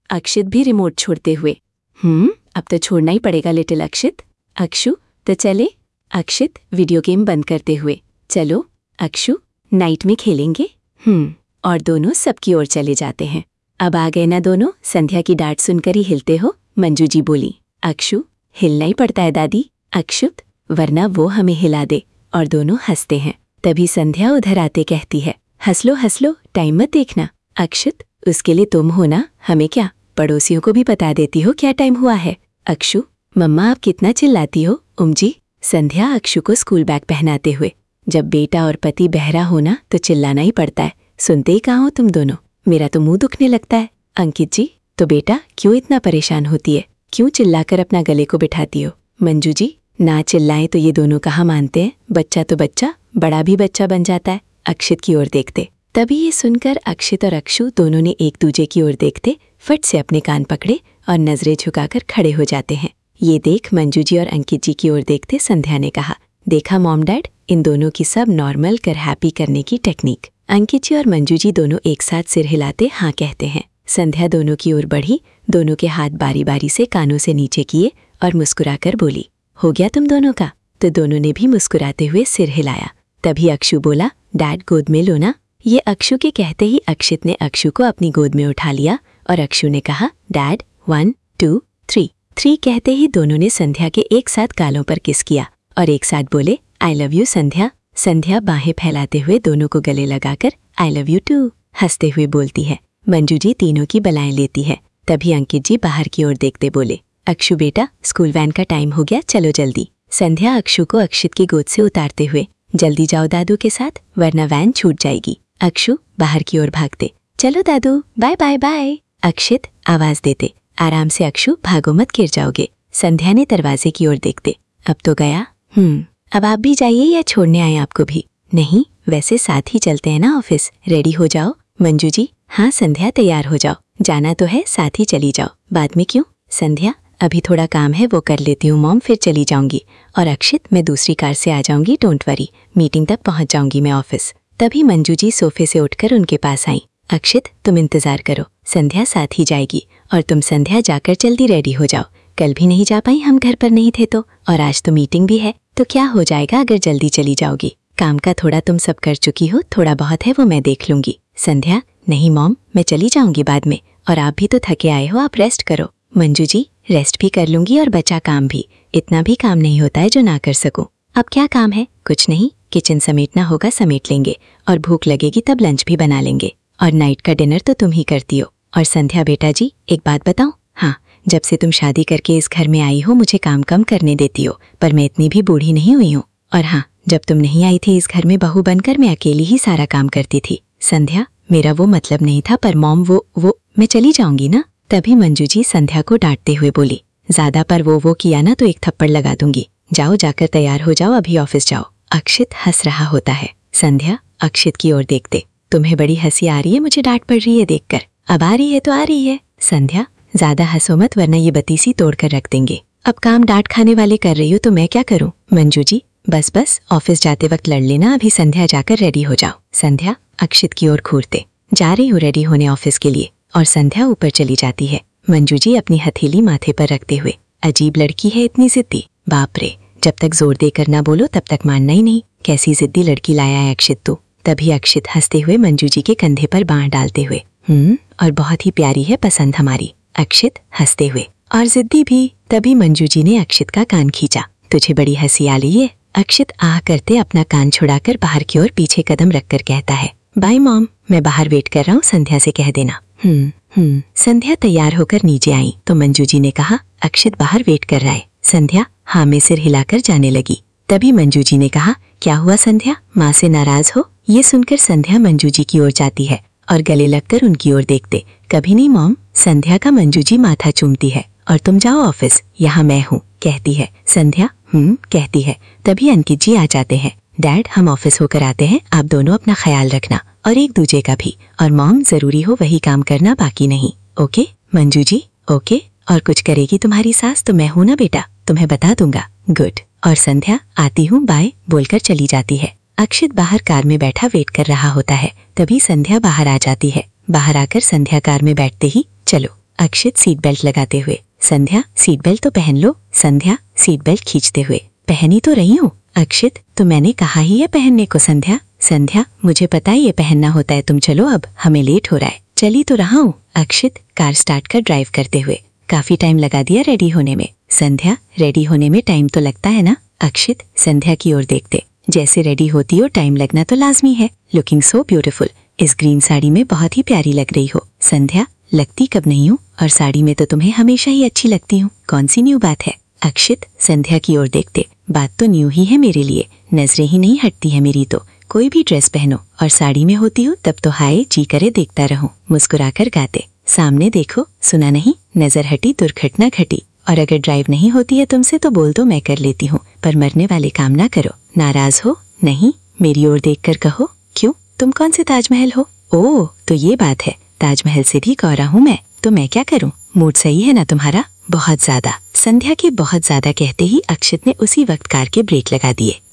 अक्षित भी रिमोट छोड़ते हुए। अब तो छोड़ना ही पड़ेगा लिटिल अक्षित। अक्षु तो चले। अक्षित वीडियो गेम बंद करते हुए। चलो अक्षु, नाइट में खेलेंगे। और दोनों सबकी ओर चले जाते हैं। अब आ गए ना दोनों, संध्या की डांट सुनकर ही हिलते हो? मंजू जी बोली। अक्षु, हिलना ही पड़ता है दादी। अक्षुत, वरना वो हमें हिला दे। और दोनों हंसते हैं। तभी संध्या उधर आते कहती है, हंस लो, टाइम मत देखना। अक्षुत, उसके लिए तुम हो ना, हमें क्या, पड़ोसियों को भी बता देती हो क्या टाइम हुआ है। अक्षु, मम्मा आप कितना चिल्लाती हो जी। संध्या अक्षु को स्कूल बैग पहनाते हुए। जब बेटा और पति बहरा हो ना तो चिल्लाना ही पड़ता है। सुनते ही कहाँ हो तुम दोनों, मेरा तो मुंह दुखने लगता है। अंकित जी, तो बेटा क्यों इतना परेशान होती है, क्यों चिल्लाकर अपना गले को बिठाती हो। मंजू जी, ना चिल्लाएं तो ये दोनों कहाँ मानते हैं, बच्चा तो बच्चा, बड़ा भी बच्चा बन जाता है। अक्षित की ओर देखते। तभी ये सुनकर अक्षित और अक्षु दोनों ने एक दूजे की ओर देखते फट से अपने कान पकड़े और नजरें झुकाकर खड़े हो जाते हैं। ये देख मंजू जी और अंकित जी की ओर देखते संध्या ने कहा, देखा मॉम डैड, इन दोनों की सब नॉर्मल कर हैप्पी करने की टेक्निक। अंकित जी और मंजू जी दोनों एक साथ सिर हिलाते हाँ कहते हैं। संध्या दोनों की ओर बढ़ी, दोनों के हाथ बारी बारी से कानों से नीचे किए और मुस्कुराकर बोली, हो गया तुम दोनों का। तो दोनों ने भी मुस्कुराते हुए सिर हिलाया। तभी अक्षु बोला, डैड गोद में लो ना। ये अक्षु के कहते ही अक्षित ने अक्षु को अपनी गोद में उठा लिया और अक्षु ने कहा, डैड 1 2 3 कहते ही दोनों ने संध्या के एक साथ गालों पर किस किया और एक साथ बोले, आई लव यू संध्या। संध्या बाहें फैलाते हुए दोनों को गले लगाकर आई लव यू टू हंसते हुए बोलती है। मंजू जी तीनों की बलाएं लेती है। तभी अंकित जी बाहर की ओर देखते बोले, अक्षु बेटा, स्कूल वैन का टाइम हो गया, चलो जल्दी। संध्या अक्षु को अक्षित की गोद से उतारते हुए, जल्दी जाओ दादू के साथ वरना वैन छूट जाएगी। अक्षु बाहर की ओर भागते, चलो दादू, बाय बाय बाय। अक्षित आवाज देते, आराम से अक्षु, भागो मत, गिर जाओगे। संध्या ने दरवाजे की ओर देखते, अब तो गया। अब आप भी जाइए या छोड़ने आए आपको भी? नहीं, वैसे साथ ही चलते हैं ना ऑफिस, रेडी हो जाओ। मंजू जी, हाँ संध्या तैयार हो जाओ, जाना तो है, साथ ही चली जाओ। बाद में क्यों? संध्या, अभी थोड़ा काम है वो कर लेती हूँ मॉम, फिर चली जाऊंगी। और अक्षित, मैं दूसरी कार से आ जाऊंगी, डोंट वरी, मीटिंग तक पहुंच जाऊंगी मैं ऑफिस। तभी मंजू जी सोफे से उठकर उनके पास आई। अक्षित तुम इंतजार करो, संध्या साथ ही जाएगी। और तुम संध्या जाकर जल्दी रेडी हो जाओ, कल भी नहीं जा पाई, हम घर पर नहीं थे तो, और आज तो मीटिंग भी है, तो क्या हो जाएगा अगर जल्दी चली जाओगी। काम का थोड़ा तुम सब कर चुकी हो, थोड़ा बहुत है वो मैं देख लूंगी। संध्या, नहीं मॉम, मैं चली जाऊंगी बाद में, और आप भी तो थके आए हो, आप रेस्ट करो। मंजू जी, रेस्ट भी कर लूंगी और बचा काम भी, इतना भी काम नहीं होता है जो ना कर सकूं। अब क्या काम है? कुछ नहीं, किचन समेटना होगा समेट लेंगे, और भूख लगेगी तब लंच भी बना लेंगे, और नाइट का डिनर तो तुम ही करती हो। और संध्या बेटा जी, एक बात बताऊं? हाँ, जब से तुम शादी करके इस घर में आई हो मुझे काम कम करने देती हो, पर मैं इतनी भी बूढ़ी नहीं हुई हूँ। और हाँ, जब तुम नहीं आई थी इस घर में बहू बनकर मैं अकेली ही सारा काम करती थी। संध्या, मेरा वो मतलब नहीं था, पर मॉम वो मैं चली जाऊंगी ना। तभी मंजू जी संध्या को डांटते हुए बोली, ज्यादा पर वो किया ना तो एक थप्पड़ लगा दूंगी। जाओ, जाकर तैयार हो जाओ, अभी ऑफिस जाओ। अक्षित हंस रहा होता है। संध्या अक्षित की ओर देखते, तुम्हें बड़ी हंसी आ रही है मुझे डांट पड़ रही है देखकर। अब आ रही है तो आ रही है। संध्या, ज्यादा हंसो मत वरना ये बतीसी तोड़ कर रख देंगे। अब काम डांट खाने वाले कर रही हो तो मैं क्या करूं? मंजू जी, बस ऑफिस जाते वक्त लड़ लेना, अभी संध्या जाकर रेडी हो जाओ। संध्या अक्षित की ओर घूरते, जा रही हूँ रेडी होने ऑफिस के लिए। और संध्या ऊपर चली जाती है। मंजू जी अपनी हथेली माथे पर रखते हुए, अजीब लड़की है इतनी जिद्दी, बाप रे, जब तक जोर देकर ना बोलो तब तक मानना ही नहीं, कैसी जिद्दी लड़की लाया है अक्षित तो। तभी अक्षित हंसते हुए मंजू जी के कंधे पर बांह डालते हुए, और बहुत ही प्यारी है पसंद हमारी। अक्षित हंसते हुए, और जिद्दी भी। तभी मंजू जी ने अक्षित का कान खींचा, तुझे बड़ी हंसी आ रही है? अक्षित आह करते अपना कान छुड़ाकर बाहर की ओर पीछे कदम रखकर कहता है, बाय मॉम, मैं बाहर वेट कर रहा हूँ, संध्या से कह देना। संध्या तैयार होकर नीचे आई तो मंजू जी ने कहा, अक्षित बाहर वेट कर रहा है। संध्या हाँ में सिर हिलाकर जाने लगी। तभी मंजू जी ने कहा, क्या हुआ संध्या, माँ से नाराज हो? ये सुनकर संध्या मंजू जी की ओर जाती है और गले लगकर उनकी ओर देखते, कभी नहीं मॉम। संध्या का मंजू जी माथा चूमती है, और तुम जाओ ऑफिस, यहाँ मैं हूँ, कहती है। संध्या कहती है। तभी अंकित जी आ जाते हैं। डैड, हम ऑफिस होकर आते हैं, आप दोनों अपना ख्याल रखना और एक दूजे का भी, और मॉम जरूरी हो वही काम करना, बाकी नहीं। ओके मंजू जी? ओके। और कुछ करेगी तुम्हारी सास तो मैं हूं ना बेटा, तुम्हें बता दूंगा। गुड। और संध्या, आती हूँ, बाय बोलकर चली जाती है। अक्षित बाहर कार में बैठा वेट कर रहा होता है। तभी संध्या बाहर आ जाती है। बाहर आकर संध्या कार में बैठते ही, चलो अक्षित सीट बेल्ट लगाते हुए। संध्या सीट बेल्ट तो पहन लो। संध्या सीट बेल्ट खींचते हुए। पहनी तो रही हूँ। अक्षित तो मैंने कहा ही है पहनने को। संध्या संध्या मुझे पता है ये पहनना होता है, तुम चलो अब, हमें लेट हो रहा है। चली तो रहा हूँ। अक्षित कार स्टार्ट कर ड्राइव करते हुए। काफी टाइम लगा दिया रेडी होने में। संध्या रेडी होने में टाइम तो लगता है ना। अक्षित संध्या की ओर देखते। जैसे रेडी होती हो टाइम लगना तो लाजमी है। Looking so beautiful. इस ग्रीन साड़ी में बहुत ही प्यारी लग रही हो। संध्या लगती कब नहीं हूँ, और साड़ी में तो तुम्हें हमेशा ही अच्छी लगती हूँ, कौन सी न्यू बात है। अक्षित संध्या की ओर देखते। बात तो न्यू ही है मेरे लिए, नजरें ही नहीं हटती है मेरी तो। कोई भी ड्रेस पहनो और साड़ी में होती हो तब तो हाय जी करे देखता रहूं। मुस्कुराकर गाते। सामने देखो, सुना नहीं, नजर हटी दुर्घटना घटी। और अगर ड्राइव नहीं होती है तुमसे तो बोल दो, मैं कर लेती हूँ, पर मरने वाले काम ना करो। नाराज हो? नहीं, मेरी ओर देखकर कहो। क्यों, तुम कौन से ताजमहल हो? ओह तो ये बात है, ताजमहल से भी गौरा हूँ मैं, तो मैं क्या करूँ। मूड सही है ना तुम्हारा? बहुत ज्यादा। संध्या के बहुत ज्यादा कहते ही अक्षित ने उसी वक्त कार के ब्रेक लगा दिए।